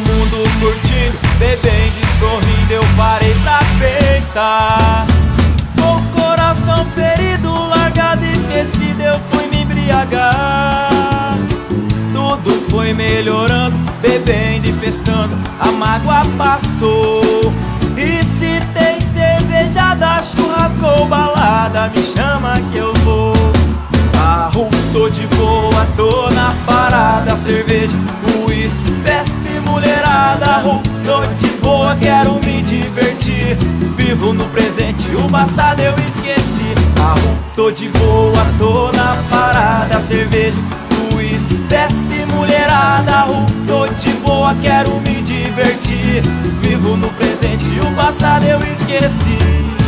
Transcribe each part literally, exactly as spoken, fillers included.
mundo curtindo, bebendo e sorrindo, eu parei pra pensar. Com o coração ferido, largado e esquecido, eu fui me embriagar. Tudo foi melhorando, bebendo e festando, a mágoa passou. E se tem cerveja da churrasco ou balada, me chama que eu vou. Carro, tô de boa, tô na parada, cerveja, uísque, festa e mulherada. Tô de boa, quero me divertir, vivo no presente, o passado eu esqueci. Carro, tô de boa, tô na parada, cerveja, uísque, festa e mulherada. Tô de boa, quero me divertir, vivo no presente, o passado eu esqueci.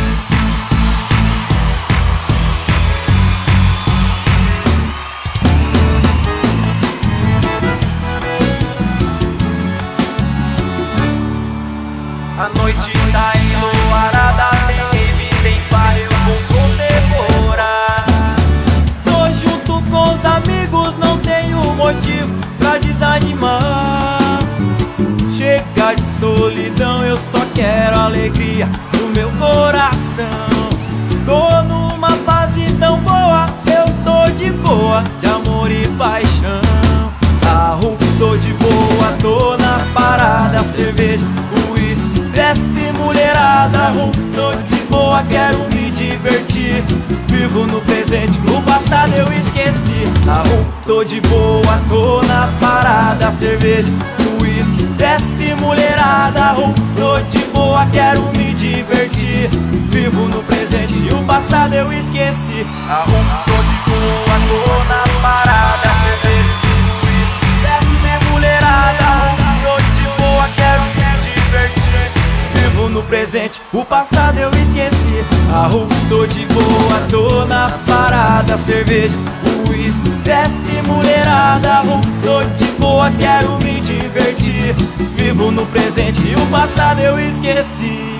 A noite tá enluarada, tem rave, tem bar, eu vou comemorar. Tô junto com os amigos, não tenho motivo pra desanimar. Chega de solidão, eu só quero alegria no meu coração. Tô numa fase tão boa, eu tô de boa, de amor e paixão. Carro, tô de boa, tô na parada, cerveja, uísque, festa e mulherada. Tô de boa, quero me divertir, vivo no presente, o passado eu esqueci. Tô de boa, tô na parada, cerveja, uísque, festa e mulherada. Tô de boa, quero me divertir, vivo no presente, o passado eu esqueci. Tô de boa, tô na parada, cerveja, uísque, festa e mulherada. Tô de boa, quero me divertir, vivo no presente, o passado eu esqueci. Arru, tô de boa, tô na parada, cerveja, uísque, festa e mulherada. Tô de boa, quero me divertir, vivo no presente, o passado eu esqueci.